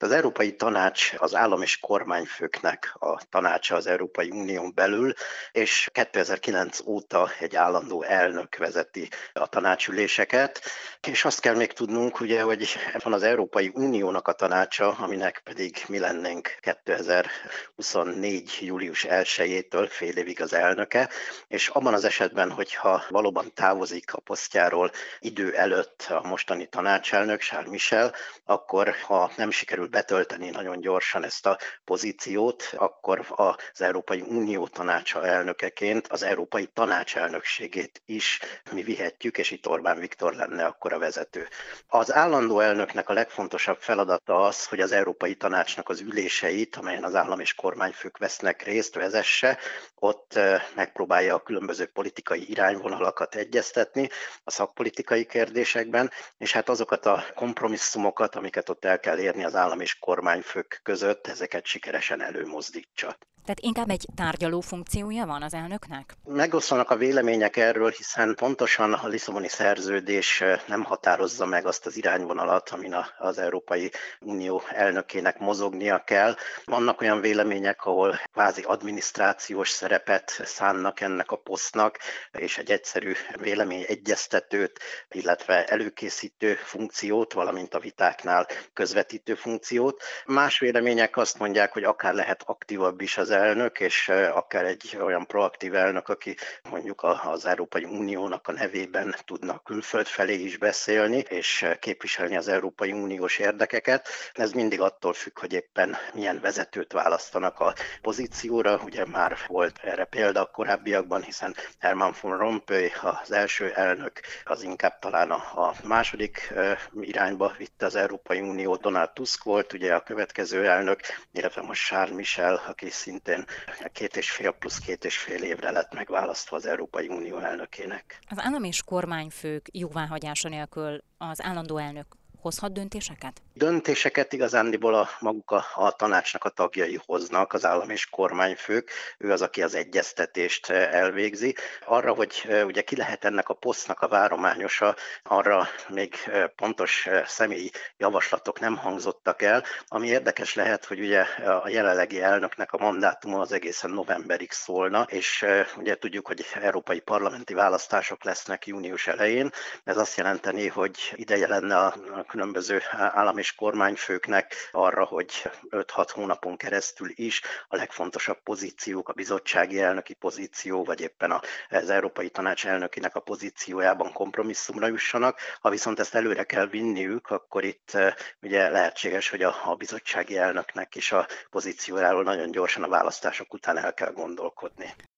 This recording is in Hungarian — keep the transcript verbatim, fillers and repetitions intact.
Az Európai Tanács az állam és kormányfőknek a tanácsa az Európai Unión belül, és kétezer-kilenc óta egy állandó elnök vezeti a tanácsüléseket, és azt kell még tudnunk, ugye, hogy van az Európai Uniónak a tanácsa, aminek pedig mi lennénk kétezer-huszonnégy. július elsejétől fél évig az elnöke, és abban az esetben, hogyha valóban távozik a posztjáról idő előtt a mostani tanácselnök, Charles Michel, akkor ha nem sikerül betölteni nagyon gyorsan ezt a pozíciót, akkor az Európai Unió tanácsa elnökeként az Európai Tanács elnökségét is mi vihetjük, és itt Orbán Viktor lenne akkor a vezető. Az állandó elnöknek a legfontosabb feladata az, hogy az Európai Tanácsnak az üléseit, amelyen az állam és kormányfők vesznek részt, vezesse, ott megpróbálja a különböző politikai irányvonalakat egyeztetni a szakpolitikai kérdésekben, és hát azokat a kompromisszumokat, amiket ott el kell érni az állam és kormányfők között, ezeket sikeresen előmozdítsa. Tehát inkább egy tárgyaló funkciója van az elnöknek? Megoszlanak a vélemények erről, hiszen pontosan a Lisszaboni szerződés nem határozza meg azt az irányvonalat, amin az Európai Unió elnökének mozognia kell. Vannak olyan vélemények, ahol kvázi adminisztrációs szerepet szánnak ennek a posztnak, és egy egyszerű véleményegyeztetőt, illetve előkészítő funkciót, valamint a vitáknál közvetítő funkciót. Más vélemények azt mondják, hogy akár lehet aktívabb is az elnök, és akár egy olyan proaktív elnök, aki mondjuk az Európai Uniónak a nevében tudna külföld felé is beszélni, és képviselni az Európai Uniós érdekeket. Ez mindig attól függ, hogy éppen milyen vezetőt választanak a pozícióra. Ugye már volt erre példa a korábbiakban, hiszen Herman van Rompuy, az első elnök, az inkább talán a második irányba vitte az Európai Uniót. Donald Tusk volt ugye a következő elnök, illetve most Charles Michel, aki szintén két és fél plusz két és fél évre lett megválasztva az Európai Unió elnökének. Az állam és kormányfők jóváhagyása nélkül az állandó elnök hozhat döntéseket? Döntéseket igazándiból a maguk a, a tanácsnak a tagjai hoznak, az állam és kormányfők, ő az, aki az egyeztetést elvégzi. Arra, hogy ugye ki lehet ennek a posztnak a várományosa, arra még pontos személyi javaslatok nem hangzottak el, ami érdekes lehet, hogy ugye a jelenlegi elnöknek a mandátuma az egészen novemberig szólna, és ugye tudjuk, hogy európai parlamenti választások lesznek június elején. Ez azt jelenteni, hogy ideje lenne a különböző állam és kormányfőknek arra, hogy öt-hat hónapon keresztül is a legfontosabb pozíciók, a bizottsági elnöki pozíció, vagy éppen az Európai Tanács elnökének a pozíciójában kompromisszumra jussanak. Ha viszont ezt előre kell vinniük, akkor itt ugye lehetséges, hogy a, a bizottsági elnöknek is a pozíciójáról nagyon gyorsan a választások után el kell gondolkodni.